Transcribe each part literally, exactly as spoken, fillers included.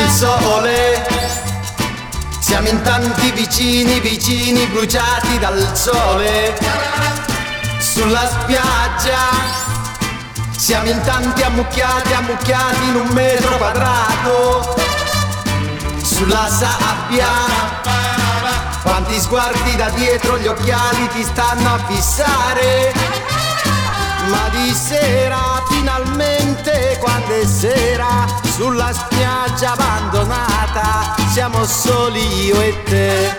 il sole, siamo in tanti vicini, vicini bruciati dal sole. Sulla spiaggia siamo in tanti ammucchiati, ammucchiati in un metro quadrato. Sulla sabbia quanti sguardi da dietro gli occhiali ti stanno a fissare. Ma di sera finalmente, quando è sera, sulla spiaggia abbandonata siamo soli io e te.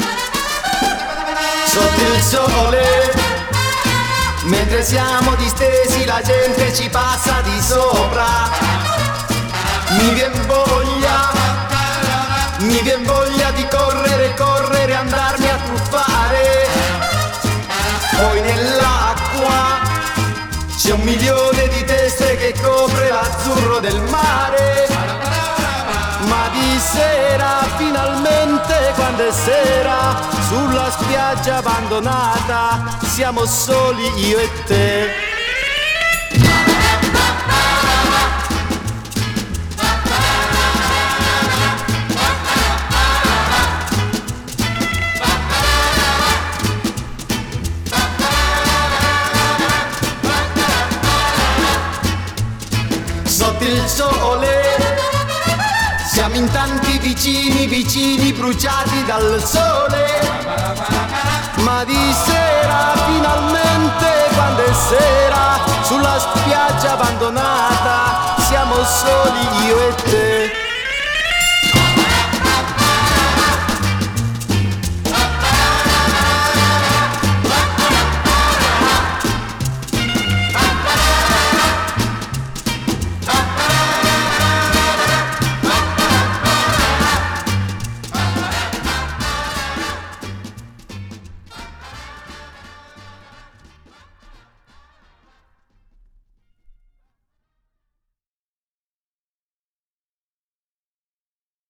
Sotto il sole, mentre siamo distesi, la gente ci passa di sopra. Mi vien voglia, mi vien voglia di correre, correre, andarmi a tuffare. Poi nell'acqua c'è un milione di teste che copre l'azzurro del mare. Ma di sera finalmente, quando è sera, sulla spiaggia abbandonata siamo soli io e te. Sotto il sole siamo in tanti vicini, vicini bruciati dal sole. Ma di sera finalmente, quando è sera, sulla spiaggia abbandonata siamo soli io e te.